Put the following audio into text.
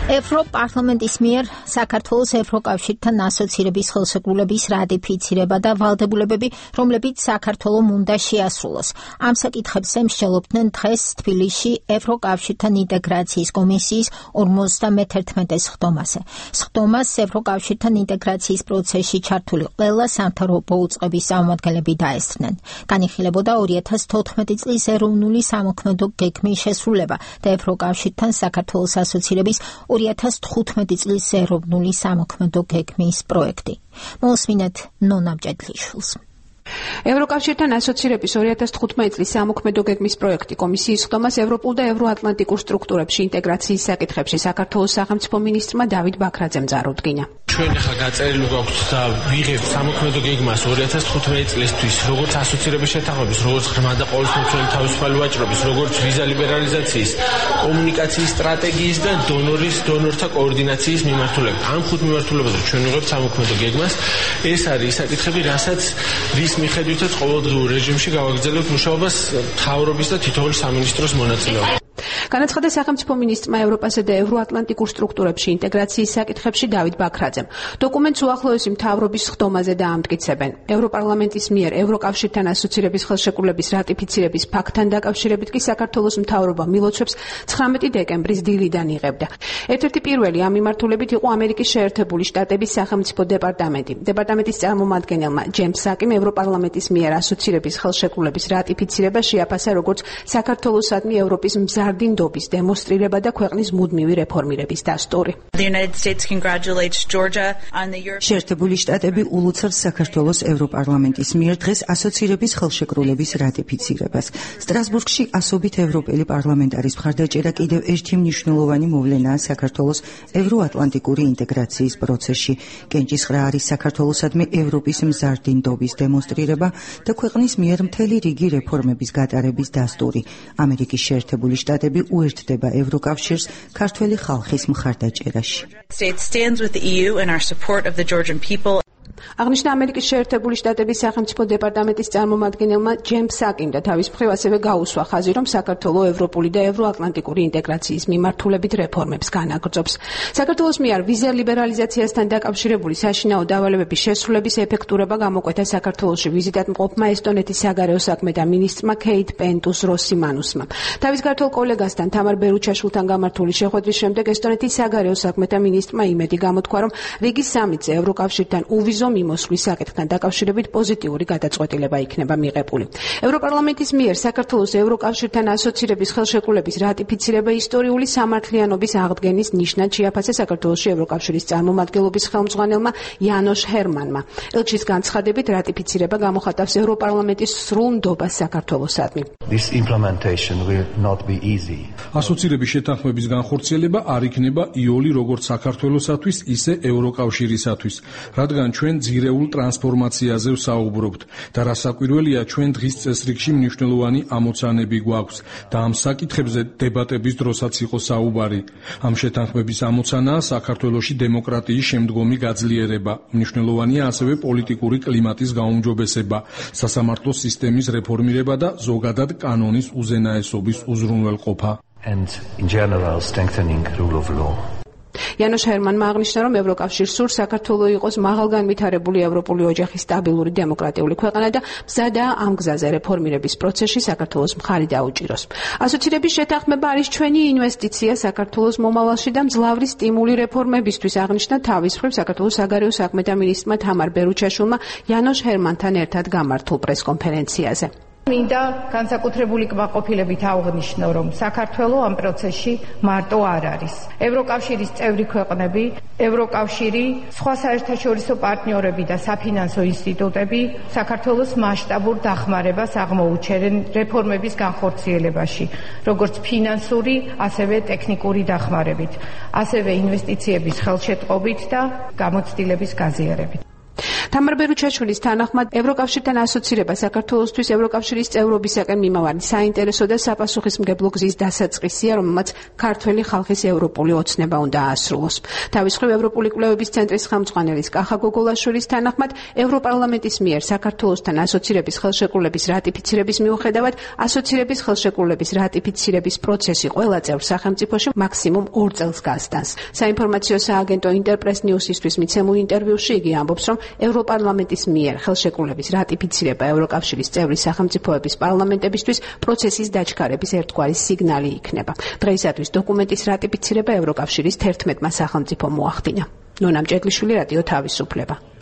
ევროპარლამენტის მიერ საქართველოს ევროკავშირთან ასოცირების ხელშეკრულების რატიფიცირება და ვალდებულებები, რომლებიც საქართველომ უნდა შეასრულოს. ამ საკითხებს ემსჯელობდნენ დღეს თბილისში ევროკავშირთან ინტეგრაციის კომისიის 51 სხდომაზე. სხდომას ევროკავშირთან ინტეგრაციის პროცესში ჩართული ყველა სამთავრობო უწყების წარმომადგენლები დაესწრნენ. განიხილებოდა 2014 წლის ეროვნული სამოქმედო გეგმის შესრულება და ევროკავშირთან საქართველოს ასოცირების 2015 წლის ეროვნული სამოქმედო გეგმის პროექტი. მოსმინეთ ნონა ბჭედლიშვილს. ევროკავშირთან ასოცირების 2015 წლის სამოქმედო გეგმის პროექტი კომისიის ხდომას ევროპულ და ევროატლანტიკურ სტრუქტურებში ინტეგრაციის საკითხებში საქართველოს სახელმწიფო მინისტრმა დავით ბაქრაძემ წარუდგინა. ჩვენ ახლა გაწერილი გვაქვს და ვიღებთ სამოქმედო გეგმას 2015 წლისთვის, როგორც ასოცირების შეთანხმების, როგორც ღრმა და ყოველთვიურწლოვანი თავისუფალი ვაჭრობის, როგორც ვიზა ლიბერალიზაციის, კომუნიკაციის სტრატეგიის და დონორთა კოორდინაციის მიმართულებით. ამ 5 მიმართულებაზე ჩვენ ვიღებთ სამოქმედო გეგმას. ეს არის საკითხები, რის მიხედვითაც ყოველდღიურ რეჟიმში გავაგრძელებთ მუშაობას მთავრობის და თითოეული სამინისტროს მონაწილეობით. განაცხადა სახელმწიფო მინისტრმა ევროპასა და ევროატლანტიკურ სტრუქტურებში ინტეგრაციის საკითხებში დავით ბაქრაძემ. დოკუმენტს უახლოესი მთავრობის სხდომაზე დაამტკიცებენ. ევროპარლამენტის მიერ ევროკავშირთან ასოცირების ხელშეკრულების რატიფიცირების ფაქტთან დაკავშირებით კი საქართველოს მთავრობა მილოცვებს 19 დეკემბრის დილიდან იღებდა. ერთ-ერთი პირველი ამ მიმართულებით იყო ამერიკის შეერთებული შტატების სახელმწიფო დეპარტამენტი. დეპარტამენტის წარმომადგენელმა ჯეიმს საკიმ ევროპარლამენტის მიერ ასოცირების ხელშეკრულების რატიფიცირება შეაფასა როგორც საქართველოსადმი ევროპის მზარდი ნდობის დემონსტრირება და ქვეყნის მუდმივი რეფორმირების დასტური. შეერთებული შტატები ულოცავს საქართველოს ევროპარლამენტის მიერ დღეს ასოცირების ხელშეკრულების რატიფიცირებას. სტრასბურგში ასობით ევროპელი პარლამენტარის მხარდაჭერა კიდევ ერთი მნიშვნელოვანი მოვლენაა საქართველოს ევროატლანტიკური ინტეგრაციის პროცესში. კენჭისყრა არის საქართველოსადმი ევროპის მზარდი ნდობის დემონსტრირება და ქვეყნის მიერ მთელი რიგი რეფორმების გატარების დასტური. ამერიკის შეერთებული შტატები უერთდება ევროკავშირს ქართველი ხალხის მხარდაჭერაში. აღნიშნა ამერიკის შეერთებული შტატების სახელმწიფო დეპარტამენტის წარმომადგენელმა ჯეიმს საკიმ და თავის მხრივ ასევე გაუსვა ხაზი, რომ საქართველოს ევროპული და ევროატლანტიკური ინტეგრაციის მიმართულებით რეფორმებს განაგრძობს. საქართველოს მიერ ვიზა ლიბერალიზაციასთან დაკავშირებული საშინაო დავალებების შესრულების ეფექტურობა გამოკვეთა საქართველოში ვიზიტად მყოფმა ესტონეთის საგარეო საქმეთა მინისტრმა ქეით პენტუს-როსიმანუსმა. თავის ქართველ კოლეგასთან თამარ ბერუჩაშვილთან გამართული შეხვედრის შემდეგ ესტონეთის საგარეო საქმეთა მინისტრმა იმედი გამოთქვა, რომ რიგის სამიტზე ევროკავშირთან უვიზო მიმოსვლის საკითხთან დაკავშირებით პოზიტიური გადაწყვეტილება იქნება მიღებული. ევროპარლამენტის მიერ საქართველოს ევროკავშირთან ასოცირების ხელშეკრულების რატიფიცირება ისტორიული სამართლიანობის აღდგენის ნიშნად შეაფასა საქართველოში ევროკავშირის წარმომადგენლობის ხელმძღვანელმა იანოშ ჰერმანმა. ელჩის განცხადებით რატიფიცირება გამოხატავს ევროპარლამენტის სრულ ნდობას საქართველოსადმი. ასოცირების შეთანხმების განხორციელება არ იქნება იოლი როგორც საქართველოსათვის, ისე ევროკავშირისათვის, რადგან ჩვენ ძირეულ ტრანსფორმაციაზე ვსაუბრობთ და რასაკვირველია ჩვენ დღის წესრიგში მნიშვნელოვანი ამოცანები გვაქვს და ამ საკითხებზე დებატების დროსაც იყო საუბარი. ამ შეთანხმების ამოცანაა საქართველოში დემოკრატიის შემდგომი გაძლიერება. მნიშვნელოვანია ასევე პოლიტიკური კლიმატის გაუმჯობესება, სასამართლო სისტემის რეფორმირება და ზოგადად კანონის უზენაესობის უზრუნველყოფა. იანოშ ჰერმანმა აღნიშნა, რომ ევროკავშირს სურს საქართველო იყოს მაღალგანვითარებული ევროპული ოჯახის სტაბილური დემოკრატიული ქვეყანა და მზადაა ამ გზაზე რეფორმირების პროცესში საქართველოს მხარი დაუჭიროს. ასოცირების შეთანხმება არის ჩვენი ინვესტიცია საქართველოს მომავალში და მძლავრი სტიმული რეფორმებისთვის, აღნიშნა თავის მხრივ საქართველოს საგარეო საქმეთა მინისტრმა თამარ ბერუჩაშვილმა იანოშ ჰერმანთან ერთად გამართულ პრესკონფერენციაზე. მინდა განსაკუთრებული კმაყოფილებით აღვნიშნო, რომ საქართველო ამ პროცესში მარტო არ არის. ევროკავშირის წევრი ქვეყნები, ევროკავშირი, სხვა საერთაშორისო პარტნიორები და საფინანსო ინსტიტუტები საქართველოს მასშტაბურ დახმარებას აღმოუჩენენ რეფორმების განხორციელებაში, როგორც ფინანსური, ასევე ტექნიკური დახმარებით, ასევე ინვესტიციების ხელშეწყობით და გამოცდილების გაზიარებით. თამარ ბერუჩაშვილის თანახმად ევროკავშირთან ასოცირება საქართველოსთვის ევროკავშირის წევრობისაკენ მიმავალი საინტერესო და საპასუხისმგებლო გზის დასაწყისია, რომელმაც ქართველი ხალხის ევროპული ოცნება უნდა აასრულოს. თავის მხრივ ევროპული კვლევების ცენტრის ხელმძღვანელის კახა გოგოლაშვილის თანახმად ევროპარლამენტის მიერ საქართველოსთან ასოცირების ხელშეკრულების რატიფიცირების მიუხედავად ასოცირების ხელშეკრულების რატიფიცირების პროცესი ყველა წევრ სახელმწიფოში მაქსიმუმ 2 წელს გასტანს. საინფორმაციო სააგენტო ინტერპრეს ნიუსისთვის მიცემულ ინტერვიუში იგი ამბობს, რომ ევროპარლამენტის მიერ ხელშეკრულების რატიფიცირება ევროკავშირის წევრი სახელმწიფოების პარლამენტებისთვის პროცესის დაჩქარების ერთგვარი სიგნალი იქნება. დღეისათვის დოკუმენტის რატიფიცირება ევროკავშირის 11-მა სახელმწიფომ მოახდინა. ნონა მჭედლიშვილი, რადიო თავისუფლება.